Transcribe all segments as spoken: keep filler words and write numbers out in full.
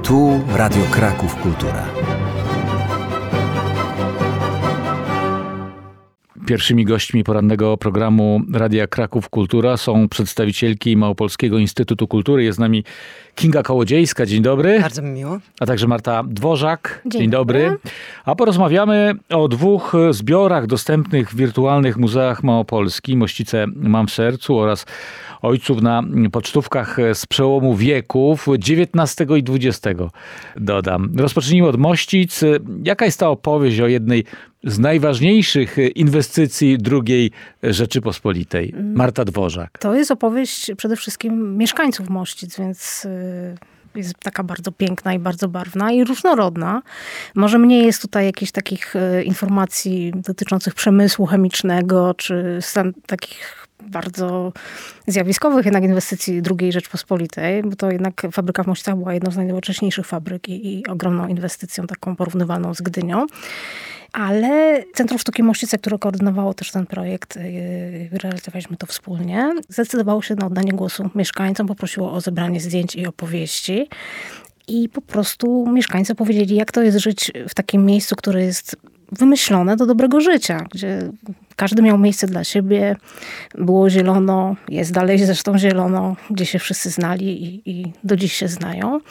Tu Radio Kraków Kultura. Pierwszymi gośćmi porannego programu Radia Kraków Kultura są przedstawicielki Małopolskiego Instytutu Kultury. Jest z nami Kinga Kołodziejska. Dzień dobry. Bardzo mi miło. A także Marta Dworzak. Dzień, Dzień dobry. dobry. A porozmawiamy o dwóch zbiorach dostępnych w wirtualnych muzeach Małopolski. Mościce mam w sercu oraz ojców na pocztówkach z przełomu wieków dziewiętnastego i dwudziestego. Dodam. Rozpocznijmy od Mościc. Jaka jest ta opowieść o jednej z najważniejszych inwestycji drugiej Rzeczypospolitej? Marta Dworzak. To jest opowieść przede wszystkim mieszkańców Mościc, więc jest taka bardzo piękna i bardzo barwna i różnorodna. Może mniej jest tutaj jakichś takich informacji dotyczących przemysłu chemicznego, czy stan takich bardzo zjawiskowych jednak inwestycji drugiej Rzeczpospolitej, bo to jednak fabryka w Mościcach była jedną z najnowocześniejszych fabryk i, i ogromną inwestycją, taką porównywalną z Gdynią. Ale Centrum Sztuki Mościce, które koordynowało też ten projekt, yy, realizowaliśmy to wspólnie, zdecydowało się na oddanie głosu mieszkańcom, poprosiło o zebranie zdjęć i opowieści. I po prostu mieszkańcy powiedzieli, jak to jest żyć w takim miejscu, które jest wymyślone do dobrego życia, gdzie każdy miał miejsce dla siebie, było zielono, jest dalej zresztą zielono, gdzie się wszyscy znali i, i do dziś się znają.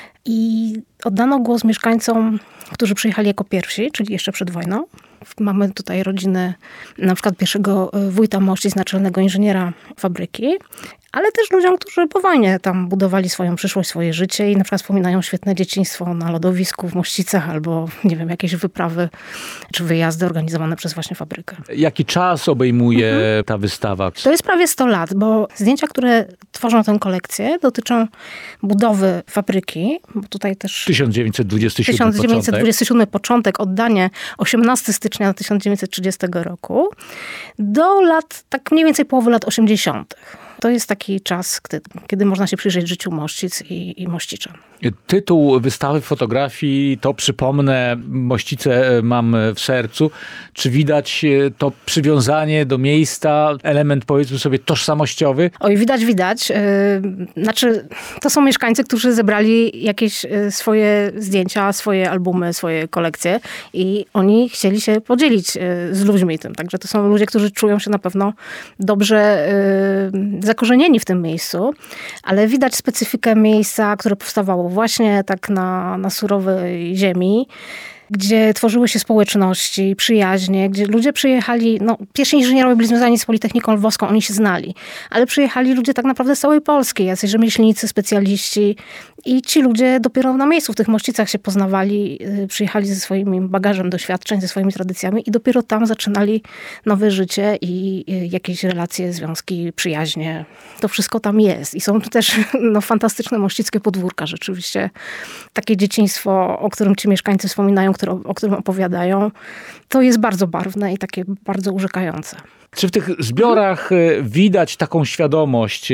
I oddano głos mieszkańcom, którzy przyjechali jako pierwsi, czyli jeszcze przed wojną. Mamy tutaj rodziny na przykład pierwszego wójta Mościc, naczelnego inżyniera fabryki, ale też ludziom, którzy po wojnie tam budowali swoją przyszłość, swoje życie i na przykład wspominają świetne dzieciństwo na lodowisku w Mościcach albo, nie wiem, jakieś wyprawy czy wyjazdy organizowane przez właśnie fabrykę. Jaki czas obejmuje mhm. ta wystawa? To jest prawie sto lat, bo zdjęcia, które tworzą tę kolekcję, dotyczą budowy fabryki, bo tutaj też tysiąc dziewięćset dwudziesty siódmy tysiąc dziewięćset dwudziesty siódmy początek, oddanie osiemnastego stycznia tysiąc dziewięćset trzydziestego roku, do lat, tak mniej więcej połowy lat osiemdziesiątych. To jest taki czas, kiedy, kiedy można się przyjrzeć życiu Mościc i, i Mościczan. Tytuł wystawy fotografii, to przypomnę, Mościce mam w sercu. Czy widać to przywiązanie do miejsca, element, powiedzmy sobie, tożsamościowy? Oj, widać, widać. Yy, znaczy, to są mieszkańcy, którzy zebrali jakieś swoje zdjęcia, swoje albumy, swoje kolekcje i oni chcieli się podzielić z ludźmi tym. Także to są ludzie, którzy czują się na pewno dobrze yy, zakorzenieni w tym miejscu, ale widać specyfikę miejsca, które powstawało właśnie tak na, na surowej ziemi, gdzie tworzyły się społeczności, przyjaźnie, gdzie ludzie przyjechali, no pierwsi inżynierowie byli związani z Politechniką Lwowską, oni się znali, ale przyjechali ludzie tak naprawdę z całej Polski, jacyś rzemieślnicy, specjaliści i ci ludzie dopiero na miejscu w tych Mościcach się poznawali, przyjechali ze swoim bagażem doświadczeń, ze swoimi tradycjami i dopiero tam zaczynali nowe życie i jakieś relacje, związki, przyjaźnie. To wszystko tam jest i są tu też no, fantastyczne mościckie podwórka, rzeczywiście. Takie dzieciństwo, o którym ci mieszkańcy wspominają, które, o którym opowiadają, to jest bardzo barwne i takie bardzo urzekające. Czy w tych zbiorach widać taką świadomość,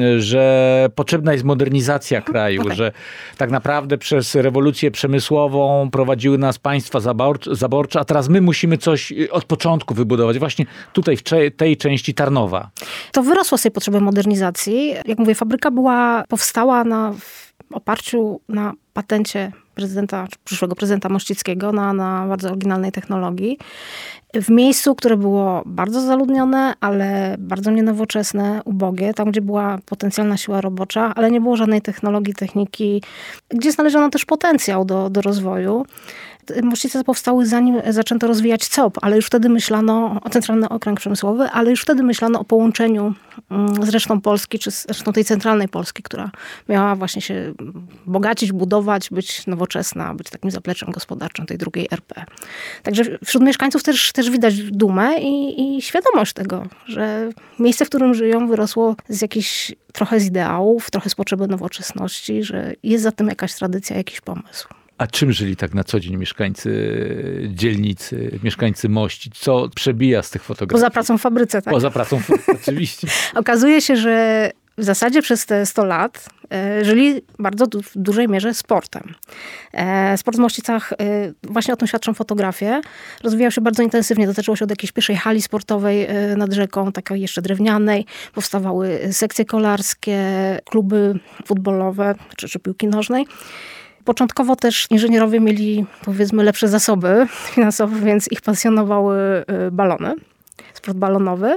że potrzebna jest modernizacja kraju, okay. że tak naprawdę przez rewolucję przemysłową prowadziły nas państwa zaborcze, a teraz my musimy coś od początku wybudować, właśnie tutaj w tej części Tarnowa? To wyrosło z tej potrzeby modernizacji. Jak mówię, fabryka była, powstała na, w oparciu na patencie prezydenta, przyszłego prezydenta Mościckiego na, na bardzo oryginalnej technologii. W miejscu, które było bardzo zaludnione, ale bardzo nienowoczesne, ubogie, tam gdzie była potencjalna siła robocza, ale nie było żadnej technologii, techniki, gdzie znaleziono też potencjał do, do rozwoju. Mościce powstały zanim zaczęto rozwijać C O P, ale już wtedy myślano o Centralny Okręg Przemysłowy, ale już wtedy myślano o połączeniu z resztą Polski, czy z resztą tej centralnej Polski, która miała właśnie się bogacić, budować, być nowoczesna, być takim zapleczem gospodarczym tej drugiej R P. Także wśród mieszkańców też, też widać dumę i, i świadomość tego, że miejsce, w którym żyją, wyrosło z jakichś trochę z ideałów, trochę z potrzeby nowoczesności, że jest za tym jakaś tradycja, jakiś pomysł. A czym żyli tak na co dzień mieszkańcy dzielnicy, mieszkańcy Mościc? Co przebija z tych fotografii? Poza pracą w fabryce, tak? Poza pracą w fabryce, oczywiście. Okazuje się, że w zasadzie przez te sto lat e, żyli bardzo du- w dużej mierze sportem. E, sport w Mościcach, e, właśnie o tym świadczą fotografie, rozwijał się bardzo intensywnie. Zaczęło się od jakiejś pierwszej hali sportowej e, nad rzeką, takiej jeszcze drewnianej. Powstawały sekcje kolarskie, kluby futbolowe czy, czy piłki nożnej. Początkowo też inżynierowie mieli, powiedzmy, lepsze zasoby finansowe, więc ich pasjonowały balony, sport balonowy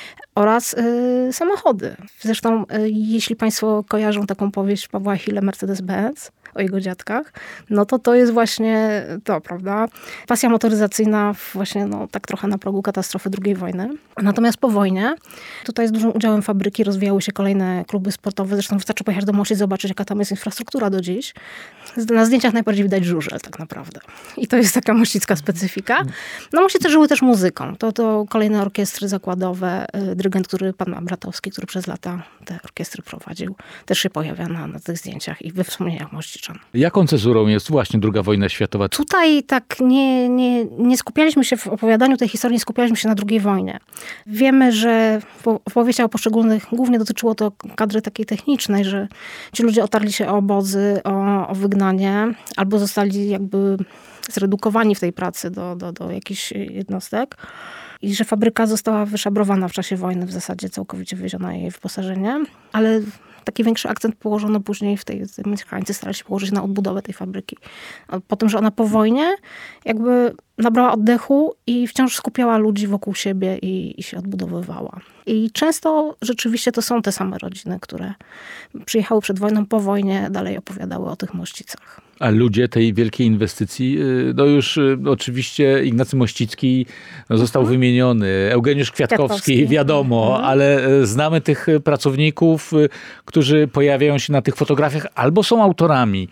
oraz y, samochody. Zresztą, y, jeśli państwo kojarzą taką powieść Pawła Hille, Mercedes-Benz, o jego dziadkach, no to to jest właśnie to, prawda? Pasja motoryzacyjna właśnie no, tak trochę na progu katastrofy drugiej wojny. Natomiast po wojnie, tutaj z dużym udziałem fabryki rozwijały się kolejne kluby sportowe. Zresztą wystarczy pojechać do Moszyc, zobaczyć, jaka tam jest infrastruktura do dziś. Na zdjęciach najbardziej widać żużel tak naprawdę. I to jest taka mościcka specyfika. No Mościce żyły też muzyką. To, to kolejne orkiestry zakładowe. Dyrygent, który, pan Bratowski, który przez lata te orkiestry prowadził, też się pojawia na, na tych zdjęciach i we wspomnieniach Mościczan. Jaką cezurą jest właśnie druga wojna światowa? Tutaj tak nie, nie, nie skupialiśmy się w opowiadaniu tej historii, nie skupialiśmy się na drugiej wojnie. Wiemy, że w opowieściach o poszczególnych głównie dotyczyło to kadry takiej technicznej, że ci ludzie otarli się o obozy, o, o wygnanie, albo zostali jakby zredukowani w tej pracy do, do, do jakichś jednostek. I że fabryka została wyszabrowana w czasie wojny, w zasadzie całkowicie wywieziona jej wyposażenie, ale taki większy akcent położono później w tej, tej mieszkańcy starali się położyć na odbudowę tej fabryki. Po tym, że ona po wojnie jakby nabrała oddechu i wciąż skupiała ludzi wokół siebie i, i się odbudowywała. I często rzeczywiście to są te same rodziny, które przyjechały przed wojną, po wojnie dalej opowiadały o tych Mościcach. A ludzie tej wielkiej inwestycji, no już oczywiście Ignacy Mościcki został mhm. wymieniony, Eugeniusz Kwiatkowski, Kwiatkowski. wiadomo, mhm. ale znamy tych pracowników, którzy pojawiają się na tych fotografiach albo są autorami.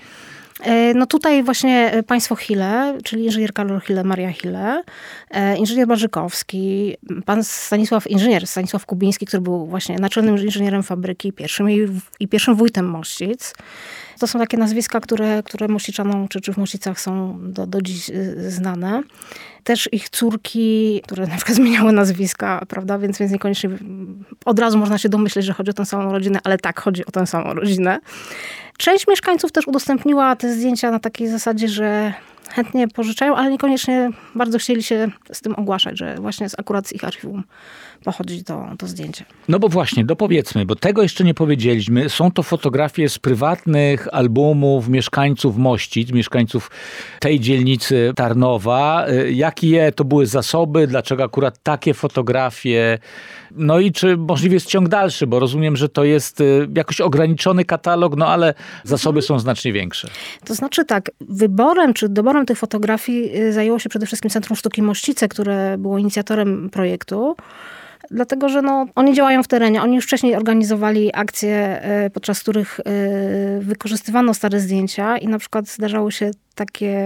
No tutaj właśnie państwo Hille, czyli inżynier Karol Hille, Maria Hille, inżynier Barzykowski, pan Stanisław, inżynier Stanisław Kubiński, który był właśnie naczelnym inżynierem fabryki, pierwszym i, i pierwszym wójtem Mościc. To są takie nazwiska, które, które Mościczanom czy, czy w Mościcach są do, do dziś znane. Też ich córki, które na przykład zmieniały nazwiska, prawda, więc, więc niekoniecznie od razu można się domyśleć, że chodzi o tę samą rodzinę, ale tak, chodzi o tę samą rodzinę. Część mieszkańców też udostępniła te zdjęcia na takiej zasadzie, że chętnie pożyczają, ale niekoniecznie bardzo chcieli się z tym ogłaszać, że właśnie z, akurat z ich archiwum pochodzi to, to zdjęcie. No bo właśnie, dopowiedzmy, bo tego jeszcze nie powiedzieliśmy. Są to fotografie z prywatnych albumów mieszkańców Mościc, mieszkańców tej dzielnicy Tarnowa. Jakie to były zasoby? Dlaczego akurat takie fotografie? No i czy możliwy jest ciąg dalszy? Bo rozumiem, że to jest jakoś ograniczony katalog, no ale zasoby są znacznie większe. To znaczy tak, wyborem czy doborem tych fotografii zajęło się przede wszystkim Centrum Sztuki Mościce, które było inicjatorem projektu. Dlatego, że no, oni działają w terenie. Oni już wcześniej organizowali akcje, podczas których wykorzystywano stare zdjęcia i na przykład zdarzały się takie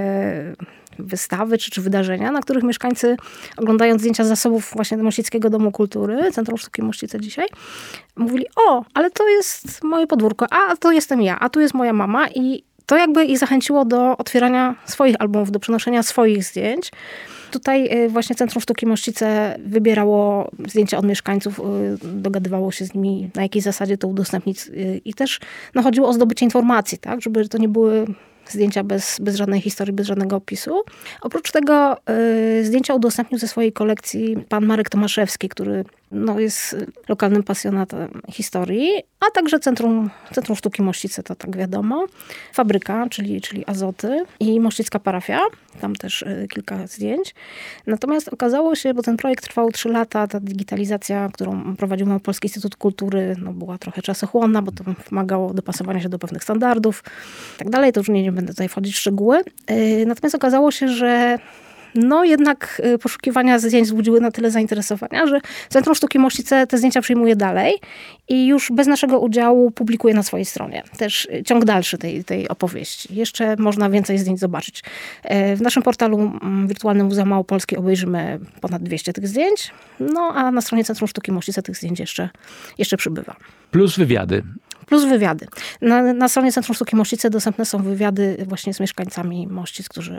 wystawy czy, czy wydarzenia, na których mieszkańcy, oglądając zdjęcia z zasobów właśnie Mościckiego Domu Kultury, Centrum Sztuki Mościce dzisiaj, mówili: o, ale to jest moje podwórko, a to jestem ja, a tu jest moja mama. I to jakby ich zachęciło do otwierania swoich albumów, do przenoszenia swoich zdjęć. Tutaj właśnie Centrum Sztuki Mościce wybierało zdjęcia od mieszkańców, dogadywało się z nimi, na jakiej zasadzie to udostępnić. I też no, chodziło o zdobycie informacji, tak, żeby to nie były zdjęcia bez, bez żadnej historii, bez żadnego opisu. Oprócz tego y, zdjęcia udostępnił ze swojej kolekcji pan Marek Tomaszewski, który no, jest lokalnym pasjonatem historii, a także Centrum, Centrum Sztuki Mościce, to tak wiadomo. Fabryka, czyli, czyli Azoty i Mościcka Parafia. Tam też y, kilka zdjęć. Natomiast okazało się, bo ten projekt trwał trzy lata, ta digitalizacja, którą prowadził Małopolski Instytut Kultury, no, była trochę czasochłonna, bo to wymagało dopasowania się do pewnych standardów i tak dalej. To już nie, nie będę tutaj wchodzić w szczegóły. Y, natomiast okazało się, że no jednak poszukiwania zdjęć wzbudziły na tyle zainteresowania, że Centrum Sztuki Mościce te zdjęcia przyjmuje dalej i już bez naszego udziału publikuje na swojej stronie. Też ciąg dalszy tej, tej opowieści. Jeszcze można więcej zdjęć zobaczyć. W naszym portalu Wirtualnym Muzeum Małopolski obejrzymy ponad dwieście tych zdjęć, no a na stronie Centrum Sztuki Mościce tych zdjęć jeszcze, jeszcze przybywa. Plus wywiady. Plus wywiady. Na, na stronie Centrum Sztuki Mościce dostępne są wywiady właśnie z mieszkańcami Mościc, którzy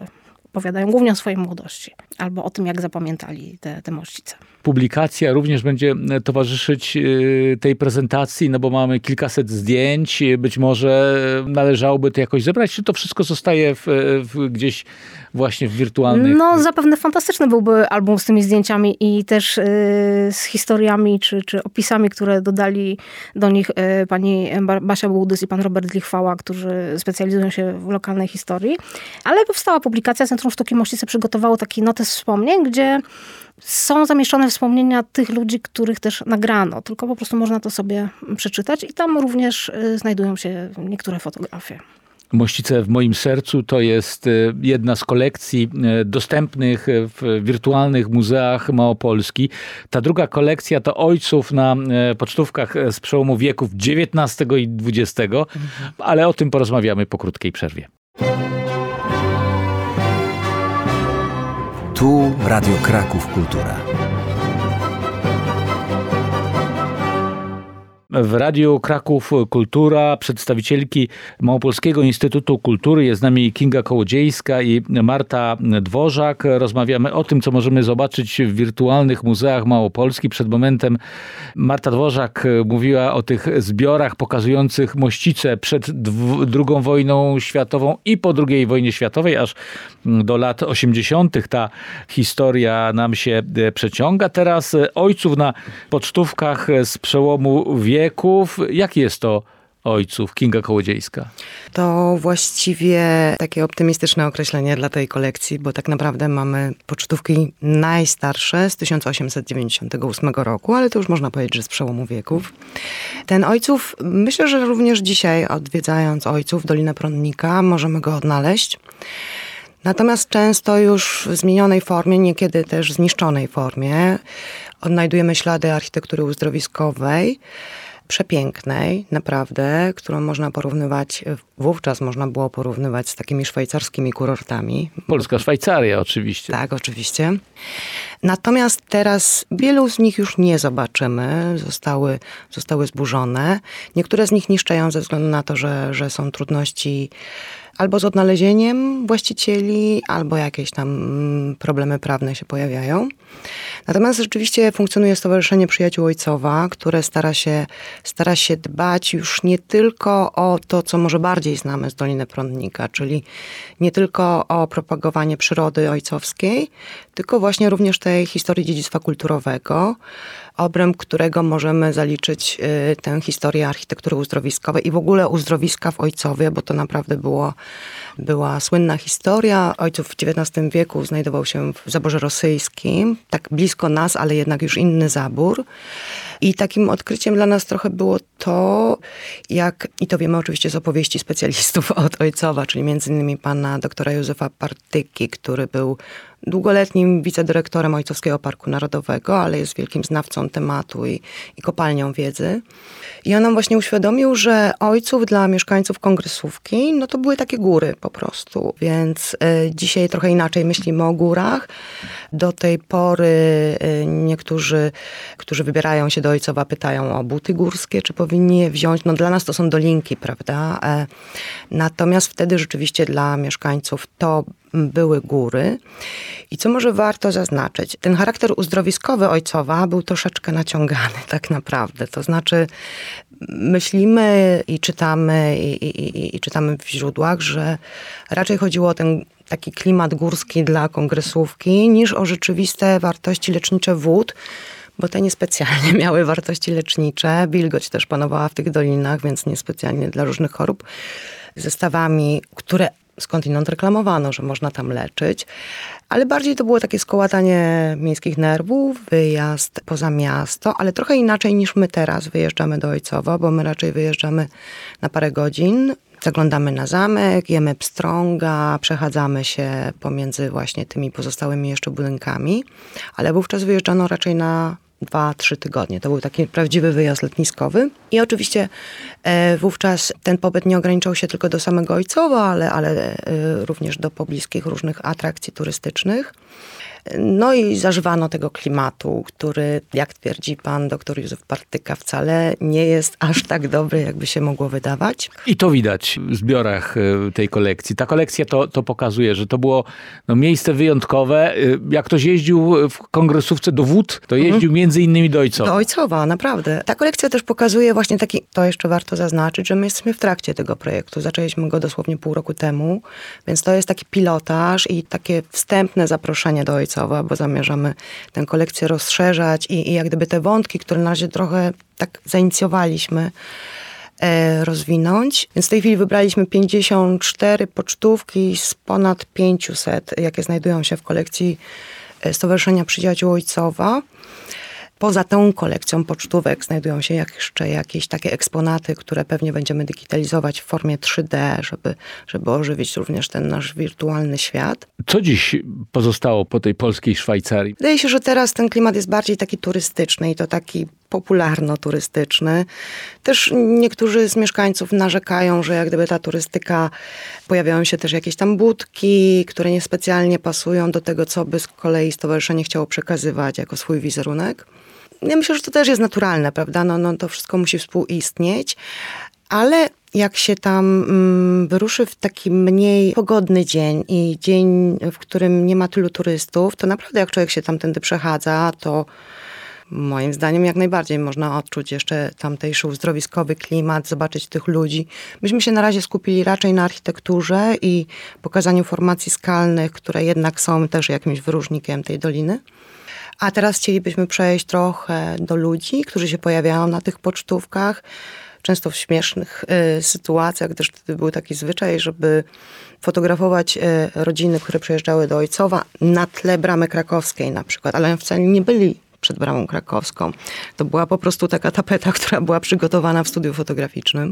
opowiadają głównie o swojej młodości albo o tym, jak zapamiętali te, te Mościce. Publikacja również będzie towarzyszyć tej prezentacji, no bo mamy kilkaset zdjęć, być może należałoby to jakoś zebrać, czy to wszystko zostaje w, w, gdzieś właśnie w wirtualnych... No zapewne fantastyczny byłby album z tymi zdjęciami i też y, z historiami, czy, czy opisami, które dodali do nich y, pani Basia Bułdys i pan Robert Lichwała, którzy specjalizują się w lokalnej historii. Ale powstała publikacja, Centrum Sztuki Mościce przygotowało taki notes wspomnień, gdzie są zamieszczone wspomnienia tych ludzi, których też nagrano. Tylko po prostu można to sobie przeczytać i tam również y, znajdują się niektóre fotografie. Mościce w moim sercu to jest jedna z kolekcji dostępnych w wirtualnych muzeach Małopolski. Ta druga kolekcja to Ojców na pocztówkach z przełomu wieków dziewiętnastego i dwudziestego, mhm. ale o tym porozmawiamy po krótkiej przerwie. Tu Radio Kraków Kultura. W Radiu Kraków Kultura przedstawicielki Małopolskiego Instytutu Kultury. Jest z nami Kinga Kołodziejska i Marta Dworzak. Rozmawiamy o tym, co możemy zobaczyć w wirtualnych muzeach Małopolski. Przed momentem Marta Dworzak mówiła o tych zbiorach pokazujących Mościce przed drugą wojną światową i po drugiej wojnie światowej, aż do lat osiemdziesiątych. Ta historia nam się przeciąga. Teraz Ojców na pocztówkach z przełomu wieków. Jaki jest to Ojców? Kinga Kołodziejska. To właściwie takie optymistyczne określenie dla tej kolekcji, bo tak naprawdę mamy pocztówki najstarsze z tysiąc osiemset dziewięćdziesiątego ósmego roku, ale to już można powiedzieć, że z przełomu wieków. Ten Ojców, myślę, że również dzisiaj odwiedzając Ojców, Dolinę Prądnika, możemy go odnaleźć. Natomiast często już w zmienionej formie, niekiedy też zniszczonej formie, odnajdujemy ślady architektury uzdrowiskowej, przepięknej, naprawdę, którą można porównywać, wówczas można było porównywać z takimi szwajcarskimi kurortami. Polska Szwajcaria oczywiście. Tak, oczywiście. Natomiast teraz wielu z nich już nie zobaczymy, zostały, zostały zburzone. Niektóre z nich niszczeją ze względu na to, że, że są trudności albo z odnalezieniem właścicieli, albo jakieś tam problemy prawne się pojawiają. Natomiast rzeczywiście funkcjonuje Stowarzyszenie Przyjaciół Ojcowa, które stara się, stara się dbać już nie tylko o to, co może bardziej znamy z Doliny Prądnika, czyli nie tylko o propagowanie przyrody ojcowskiej, tylko właśnie również tej historii dziedzictwa kulturowego, obręb którego możemy zaliczyć y, tę historię architektury uzdrowiskowej i w ogóle uzdrowiska w Ojcowie, bo to naprawdę było, była słynna historia. Ojców w dziewiętnastym wieku znajdował się w zaborze rosyjskim, tak blisko nas, ale jednak już inny zabór. I takim odkryciem dla nas trochę było to, jak, i to wiemy oczywiście z opowieści specjalistów od Ojcowa, czyli między innymi pana doktora Józefa Partyki, który był długoletnim wicedyrektorem Ojcowskiego Parku Narodowego, ale jest wielkim znawcą tematu i, i kopalnią wiedzy. I on nam właśnie uświadomił, że Ojców dla mieszkańców Kongresówki, no to były takie góry po prostu. Więc y, dzisiaj trochę inaczej myślimy o górach. Do tej pory y, niektórzy, którzy wybierają się do Ojcowa, pytają o buty górskie, czy powinni je wziąć. No dla nas to są dolinki, prawda? E, natomiast wtedy rzeczywiście dla mieszkańców to były góry. I co może warto zaznaczyć? Ten charakter uzdrowiskowy Ojcowa był troszeczkę naciągany tak naprawdę. To znaczy myślimy i czytamy i, i, i, i czytamy w źródłach, że raczej chodziło o ten taki klimat górski dla Kongresówki niż o rzeczywiste wartości lecznicze wód, bo te niespecjalnie miały wartości lecznicze. Wilgoć też panowała w tych dolinach, więc niespecjalnie dla różnych chorób. Zestawami, które skądinąd reklamowano, że można tam leczyć, ale bardziej to było takie skołatanie miejskich nerwów, wyjazd poza miasto, ale trochę inaczej niż my teraz wyjeżdżamy do Ojcowa, bo my raczej wyjeżdżamy na parę godzin, zaglądamy na zamek, jemy pstrąga, przechadzamy się pomiędzy właśnie tymi pozostałymi jeszcze budynkami, ale wówczas wyjeżdżano raczej na dwa, trzy tygodnie. To był taki prawdziwy wyjazd letniskowy. I oczywiście e, wówczas ten pobyt nie ograniczał się tylko do samego Ojcowa, ale, ale e, również do pobliskich różnych atrakcji turystycznych. No i zażywano tego klimatu, który, jak twierdzi pan doktor Józef Partyka, wcale nie jest aż tak dobry, jakby się mogło wydawać. I to widać w zbiorach tej kolekcji. Ta kolekcja to, to pokazuje, że to było no, miejsce wyjątkowe. Jak ktoś jeździł w kongresówce do Wód, to jeździł mhm. między innymi do Ojcowa. Do Ojcowa, naprawdę. Ta kolekcja też pokazuje właśnie taki, to jeszcze warto zaznaczyć, że my jesteśmy w trakcie tego projektu. Zaczęliśmy go dosłownie pół roku temu, więc to jest taki pilotaż i takie wstępne zaproszenie do Ojcowa, bo zamierzamy tę kolekcję rozszerzać i, i jak gdyby te wątki, które na razie trochę tak zainicjowaliśmy, e, rozwinąć. Więc w tej chwili wybraliśmy pięćdziesiąt cztery pocztówki z ponad pięćset, jakie znajdują się w kolekcji Stowarzyszenia Przyjaciół Ojcowa. Poza tą kolekcją pocztówek znajdują się jeszcze jakieś takie eksponaty, które pewnie będziemy digitalizować w formie trzy D, żeby, żeby ożywić również ten nasz wirtualny świat. Co dziś pozostało po tej polskiej Szwajcarii? Wydaje się, że teraz ten klimat jest bardziej taki turystyczny i to taki popularno-turystyczny. Też niektórzy z mieszkańców narzekają, że jak gdyby ta turystyka, pojawiają się też jakieś tam budki, które niespecjalnie pasują do tego, co by z kolei stowarzyszenie chciało przekazywać jako swój wizerunek. Ja myślę, że to też jest naturalne, prawda? No, no to wszystko musi współistnieć, ale jak się tam mm, wyruszy w taki mniej pogodny dzień i dzień, w którym nie ma tylu turystów, to naprawdę jak człowiek się tamtędy przechadza, to moim zdaniem jak najbardziej można odczuć jeszcze tamtejszy uzdrowiskowy klimat, zobaczyć tych ludzi. Myśmy się na razie skupili raczej na architekturze i pokazaniu formacji skalnych, które jednak są też jakimś wyróżnikiem tej doliny. A teraz chcielibyśmy przejść trochę do ludzi, którzy się pojawiają na tych pocztówkach, często w śmiesznych y, sytuacjach, gdyż wtedy był taki zwyczaj, żeby fotografować y, rodziny, które przyjeżdżały do Ojcowa na tle Bramy Krakowskiej na przykład, ale wcale nie byli przed Bramą Krakowską. To była po prostu taka tapeta, która była przygotowana w studiu fotograficznym.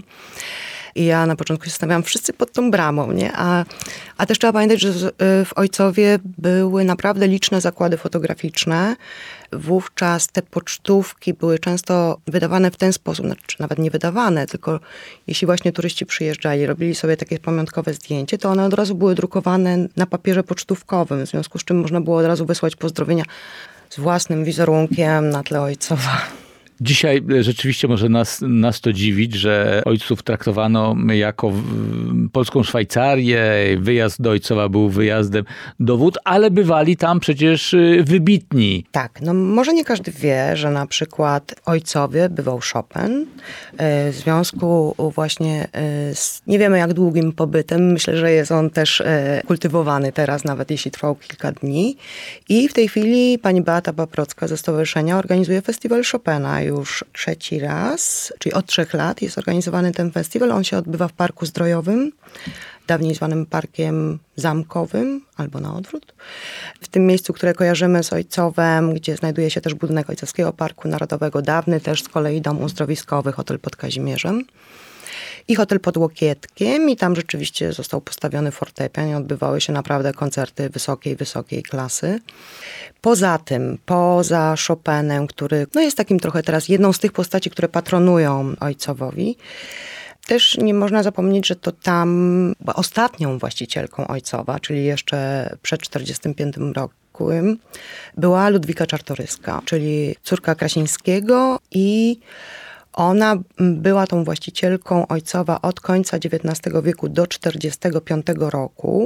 I ja na początku się zastanawiałam, wszyscy pod tą bramą, nie? A, a też trzeba pamiętać, że w Ojcowie były naprawdę liczne zakłady fotograficzne. Wówczas te pocztówki były często wydawane w ten sposób, znaczy nawet nie wydawane, tylko jeśli właśnie turyści przyjeżdżali, robili sobie takie pamiątkowe zdjęcie, to one od razu były drukowane na papierze pocztówkowym, w związku z czym można było od razu wysłać pozdrowienia z własnym wizerunkiem na tle Ojcowa. Dzisiaj rzeczywiście może nas, nas to dziwić, że Ojców traktowano jako polską Szwajcarię. Wyjazd do Ojcowa był wyjazdem do Wód, ale bywali tam przecież wybitni. Tak, no może nie każdy wie, że na przykład Ojcowie bywał Chopin. W związku właśnie z nie wiemy jak długim pobytem, myślę, że jest on też kultywowany teraz, nawet jeśli trwał kilka dni. I w tej chwili pani Beata Paprocka ze stowarzyszenia organizuje festiwal Chopina już trzeci raz, czyli od trzech lat jest organizowany ten festiwal. On się odbywa w Parku Zdrojowym, dawniej zwanym Parkiem Zamkowym, albo na odwrót. W tym miejscu, które kojarzymy z Ojcowem, gdzie znajduje się też budynek Ojcowskiego Parku Narodowego, dawny też z kolei dom uzdrowiskowy, hotel pod Kazimierzem. I hotel pod Łokietkiem i tam rzeczywiście został postawiony fortepian i odbywały się naprawdę koncerty wysokiej, wysokiej klasy. Poza tym, poza Chopinem, który no jest takim trochę teraz jedną z tych postaci, które patronują Ojcowowi, też nie można zapomnieć, że to tam ostatnią właścicielką Ojcowa, czyli jeszcze przed czterdziestym piątym rokiem, była Ludwika Czartoryska, czyli córka Krasińskiego i ona była tą właścicielką Ojcowa od końca dziewiętnastego wieku do czterdziestego piątego roku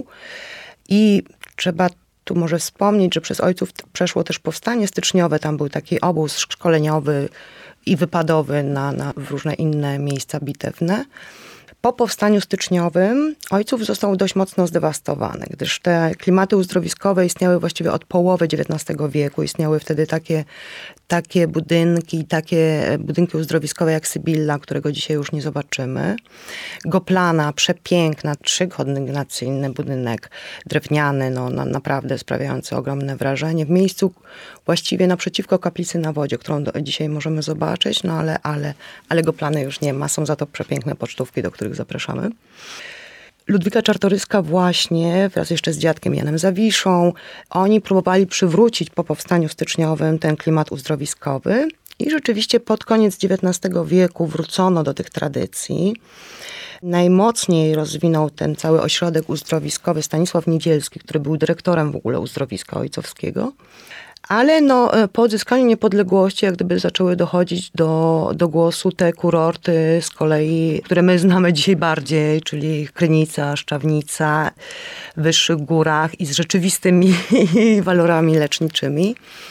i trzeba tu może wspomnieć, że przez Ojców przeszło też powstanie styczniowe, tam był taki obóz szkoleniowy i wypadowy na, na różne inne miejsca bitewne. Po powstaniu styczniowym Ojców został dość mocno zdewastowany, gdyż te klimaty uzdrowiskowe istniały właściwie od połowy dziewiętnastego wieku. Istniały wtedy takie, takie budynki, takie budynki uzdrowiskowe jak Sybilla, którego dzisiaj już nie zobaczymy. Goplana, przepiękna, trzykondygnacyjny budynek, drewniany, no, na, naprawdę sprawiający ogromne wrażenie. W miejscu właściwie naprzeciwko kaplicy na wodzie, którą do, dzisiaj możemy zobaczyć, no ale, ale, ale Goplany już nie ma. Są za to przepiękne pocztówki, do których zapraszamy. Ludwika Czartoryska właśnie wraz jeszcze z dziadkiem Janem Zawiszą, oni próbowali przywrócić po powstaniu styczniowym ten klimat uzdrowiskowy i rzeczywiście pod koniec dziewiętnastego wieku wrócono do tych tradycji. Najmocniej rozwinął ten cały ośrodek uzdrowiskowy Stanisław Niedzielski, który był dyrektorem w ogóle uzdrowiska ojcowskiego. Ale no, po odzyskaniu niepodległości jak gdyby zaczęły dochodzić do, do głosu te kurorty z kolei, które my znamy dzisiaj bardziej, czyli Krynica, Szczawnica, w wyższych górach i z rzeczywistymi walorami leczniczymi.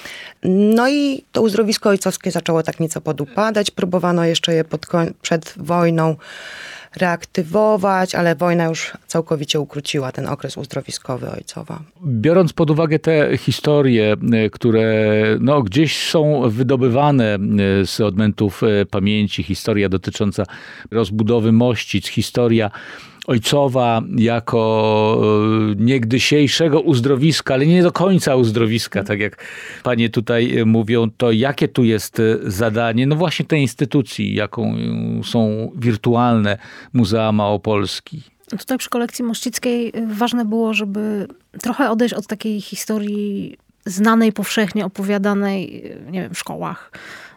No i to uzdrowisko ojcowskie zaczęło tak nieco podupadać. Próbowano jeszcze je pod koń- przed wojną reaktywować, ale wojna już całkowicie ukróciła ten okres uzdrowiskowy ojcowa. Biorąc pod uwagę te historie, które no, gdzieś są wydobywane z odmętów pamięci, historia dotycząca rozbudowy Mościc, historia ojcowa jako niegdysiejszego uzdrowiska, ale nie do końca uzdrowiska, tak jak panie tutaj mówią, to jakie tu jest zadanie, no właśnie tej instytucji, jaką są wirtualne Muzea Małopolski? Tutaj przy kolekcji mościckiej ważne było, żeby trochę odejść od takiej historii znanej, powszechnie opowiadanej, nie wiem, w szkołach.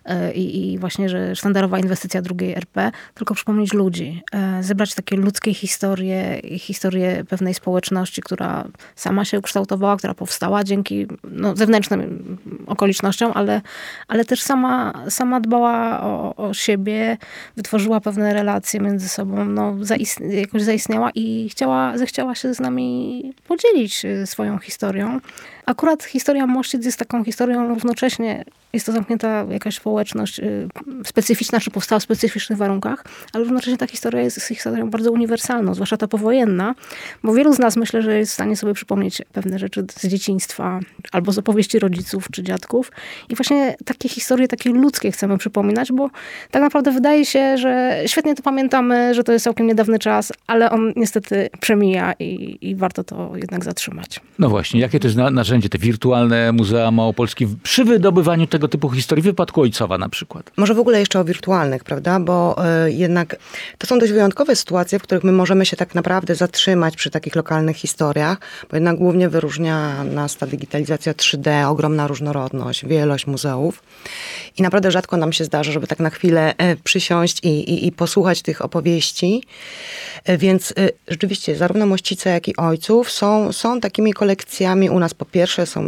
I, I właśnie, że sztandarowa inwestycja drugiej R P, tylko przypomnieć ludzi. Zebrać takie ludzkie historie, historie pewnej społeczności, która sama się ukształtowała, która powstała dzięki no, zewnętrznym okolicznościom, ale, ale też sama, sama dbała o, o siebie, wytworzyła pewne relacje między sobą, no, zaist- jakoś zaistniała i chciała, zechciała się z nami podzielić swoją historią. Akurat historia Mościc jest taką historią równocześnie, jest to zamknięta jakaś społeczność specyficzna, czy powstała w specyficznych warunkach, ale równocześnie ta historia jest historią bardzo uniwersalną, zwłaszcza ta powojenna, bo wielu z nas myślę, że jest w stanie sobie przypomnieć pewne rzeczy z dzieciństwa, albo z opowieści rodziców czy dziadków. I właśnie takie historie, takie ludzkie chcemy przypominać, bo tak naprawdę wydaje się, że świetnie to pamiętamy, że to jest całkiem niedawny czas, ale on niestety przemija i, i warto to jednak zatrzymać. No właśnie, jakie to jest narzędzie, te wirtualne Muzea Małopolskie przy wydobywaniu tego typu historii, w wypadku ojcowa na przykład? Może w ogóle jeszcze o wirtualnych, prawda? Bo y, jednak to są dość wyjątkowe sytuacje, w których my możemy się tak naprawdę zatrzymać przy takich lokalnych historiach, bo jednak głównie wyróżnia nas ta digitalizacja trzy D, ogromna różnorodność, wielość muzeów. I naprawdę rzadko nam się zdarza, żeby tak na chwilę y, przysiąść i, i, i posłuchać tych opowieści. Y, więc y, rzeczywiście zarówno Mościce, jak i Ojców są, są takimi kolekcjami. U nas po pierwsze są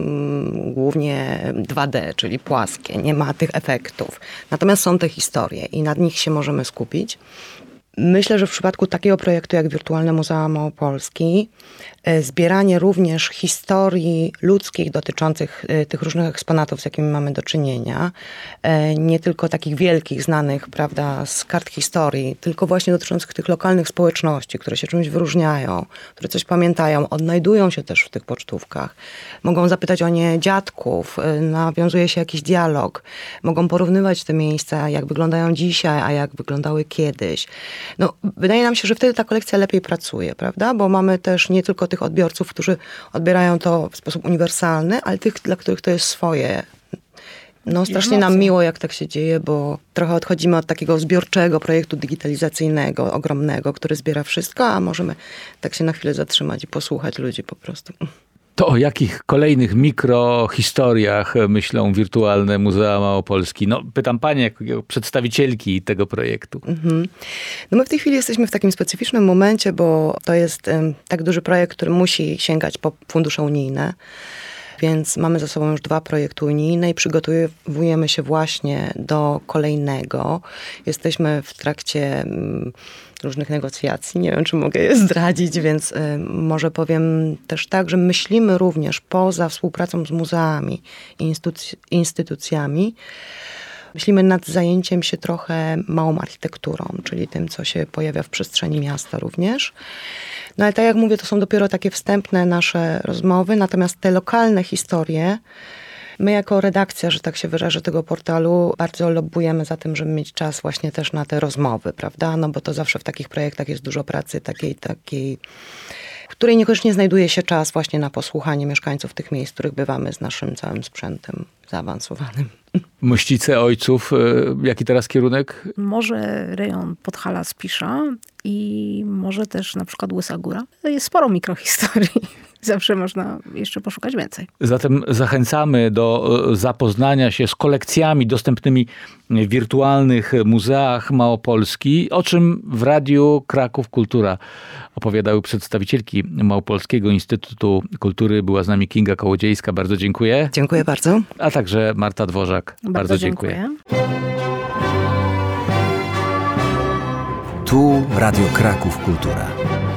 głównie dwa D, czyli płaskie, nie ma tych efektów. Natomiast są te historie i nad nich się możemy skupić. Myślę, że w przypadku takiego projektu jak Wirtualne Muzea Małopolski, zbieranie również historii ludzkich dotyczących tych różnych eksponatów, z jakimi mamy do czynienia, nie tylko takich wielkich, znanych, prawda, z kart historii, tylko właśnie dotyczących tych lokalnych społeczności, które się czymś wyróżniają, które coś pamiętają, odnajdują się też w tych pocztówkach. Mogą zapytać o nie dziadków, nawiązuje się jakiś dialog, mogą porównywać te miejsca, jak wyglądają dzisiaj, a jak wyglądały kiedyś. No, wydaje nam się, że wtedy ta kolekcja lepiej pracuje, prawda? Bo mamy też nie tylko tych odbiorców, którzy odbierają to w sposób uniwersalny, ale tych, dla których to jest swoje. No, strasznie nam miło, jak tak się dzieje, bo trochę odchodzimy od takiego zbiorczego projektu digitalizacyjnego, ogromnego, który zbiera wszystko, a możemy tak się na chwilę zatrzymać i posłuchać ludzi po prostu. To o jakich kolejnych mikrohistoriach myślą Wirtualne Muzea Małopolski? No, pytam panie, jako przedstawicielki tego projektu. Mhm. No my w tej chwili jesteśmy w takim specyficznym momencie, bo to jest um, tak duży projekt, który musi sięgać po fundusze unijne. Więc mamy za sobą już dwa projekty unijne i przygotowujemy się właśnie do kolejnego. Jesteśmy w trakcie um, różnych negocjacji. Nie wiem, czy mogę je zdradzić, więc y, może powiem też tak, że myślimy również poza współpracą z muzeami i instytuc- instytucjami. Myślimy nad zajęciem się trochę małą architekturą, czyli tym, co się pojawia w przestrzeni miasta również. No ale tak jak mówię, to są dopiero takie wstępne nasze rozmowy, natomiast te lokalne historie, my jako redakcja, że tak się wyrażę, tego portalu bardzo lobbujemy za tym, żeby mieć czas właśnie też na te rozmowy, prawda? No bo to zawsze w takich projektach jest dużo pracy takiej, takiej, w której niekoniecznie znajduje się czas właśnie na posłuchanie mieszkańców tych miejsc, w których bywamy z naszym całym sprzętem zaawansowanym. Mościce Ojców, jaki teraz kierunek? Może rejon Podhala-Spisza i może też na przykład Łysa Góra. Jest sporo mikrohistorii. zawsze można jeszcze poszukać więcej. Zatem zachęcamy do zapoznania się z kolekcjami dostępnymi w wirtualnych muzeach Małopolski, o czym w Radiu Kraków Kultura opowiadały przedstawicielki Małopolskiego Instytutu Kultury. Była z nami Kinga Kołodziejska. Bardzo dziękuję. Dziękuję bardzo. A także Marta Dworzak. Bardzo, Bardzo dziękuję. dziękuję. Tu Radio Kraków Kultura.